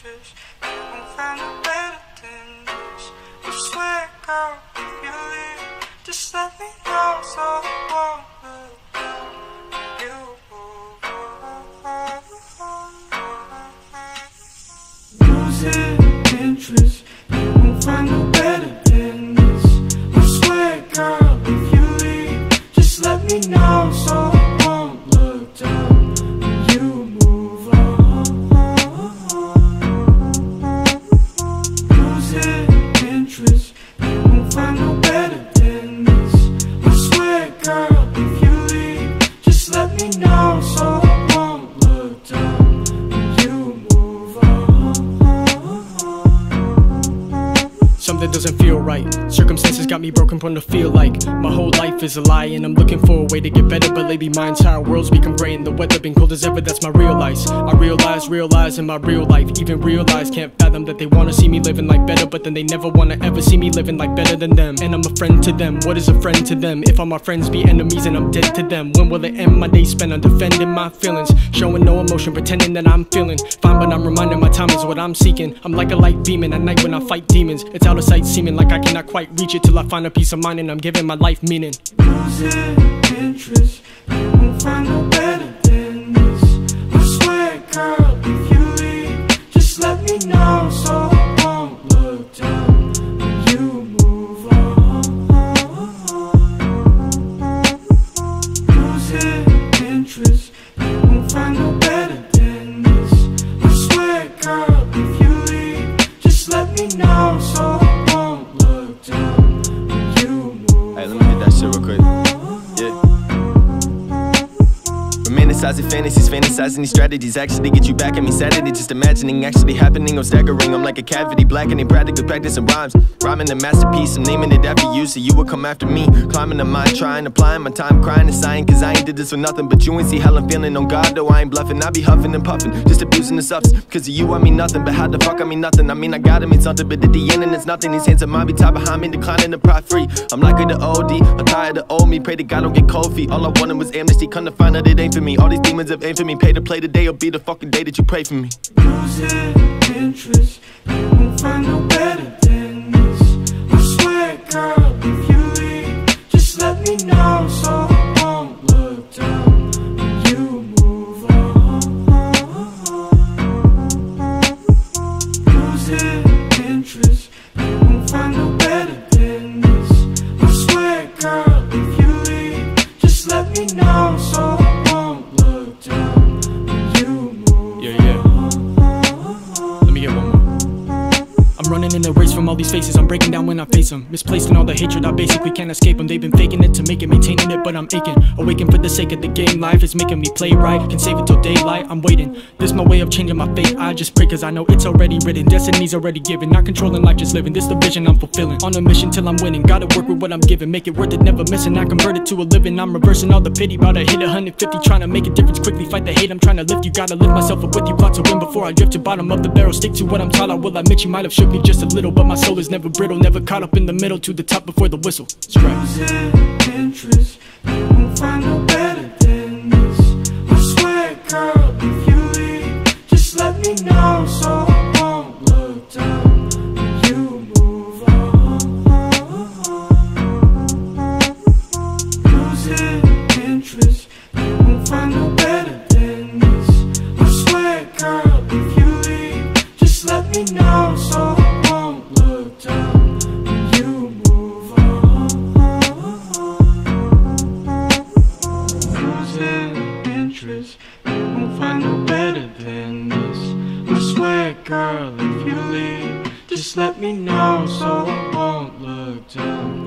interest. You won't find no better than this. I swear, girl, if you leave, just let me know so I won't look down on you. Losing interest, you won't find no better than this. I swear, girl, if you leave, just let me know so I won't look down when you move on. Losing interest, you won't find no better than this. I swear, girl, if you leave, just let me know so I won't look down when you move on. Something doesn't feel right. Circumstances got me broken from the feel like my whole life is a lie, and I'm looking for a way to get better. But lately my entire world's become gray and the weather been cold as ever. That's my real life. I realize in my real life, even realize, can't fathom that they wanna see me living like better, but then they never wanna ever see me living like better than them. And I'm a friend to them. What is a friend to them? If all my friends be enemies and I'm dead to them, when will it end? My days spent on defending my feelings, showing no emotion, pretending that I'm feeling fine, but I'm reminding my time is what I'm seeking. I'm like a light beaming at night when I fight demons. It's out of sight, seeming like I cannot quite reach it till I find a peace of mind and I'm giving my life meaning. Losing interest, you won't find no better than this. I swear, girl, if you leave, just let me know so I won't look down when you move on. Losing interest, you won't find no better than this. I swear, girl, if you leave, just let me know so I won't look down when you move on. Hey, let me hit that shit real quick. Yeah. Romanticizing fantasies, fantasizing these strategies actually get you back at me Saturday. Just imagining actually happening or staggering. I'm like a cavity, blackening, practical practicing rhymes. Rhyming a masterpiece, I'm naming it after you, so you would come after me. Climbing the mind, trying, applying my time, crying and sighing, cause I ain't did this for nothing. But you ain't see how I'm feeling on God, though I ain't bluffing. I be huffing and puffing, just abusing the substance. Cause of you I mean nothing, but how the fuck I mean nothing? I mean I gotta mean something, but at the end and it's nothing. These hands of mine be tied behind me, declining the pride free. I'm like the OD, I'm tired of old me. Pray to God don't get cold feet. All I wanted was amnesty, come to find out it ain't for me. All these demons have aimed for me, pay to play today, will be the fucking day that you pray for me. Losing interest, you won't find no better than this. I swear, girl, if you leave, just let me know so I won't look down when you move on. Losing interest, you won't find no better than this. I swear, girl, if you leave, just let me know so I won't look down when you move Let me get one more. I'm running in a race from all these faces, I'm breaking down when I face them. Misplaced in all the hatred, I basically can't escape them. They've been faking it to make it, maintaining it, but I'm aching. Awaken for the sake of the game, life is making me play right. Can save it till daylight, I'm waiting. This my way of changing my fate, I just pray cause I know it's already written. Destiny's already given, not controlling life, just living. This the vision I'm fulfilling, on a mission till I'm winning. Gotta work with what I'm giving, make it worth it, never missing. I convert it to a living, I'm reversing all the pity. About to hit 150, trying to make a difference quickly. Fight the hate, I'm trying to lift you, gotta lift myself up with you. Plot to win before I drift to bottom of the barrel. Stick to what I'm taught, I will admit you might have shook me just a little, but my soul is never brittle, never caught up in the middle. To the top before the whistle strikes. Losing interest, you won't find no better than this. I swear, girl, if you leave, just let me know so I won't look down when you move on. Losing interest, you won't find no better than this. I swear, girl, if you leave, just let me know so I won't look down when you move on. Losing interest, you won't find no better than this. I swear, girl, if you leave, just let me know so I won't look down.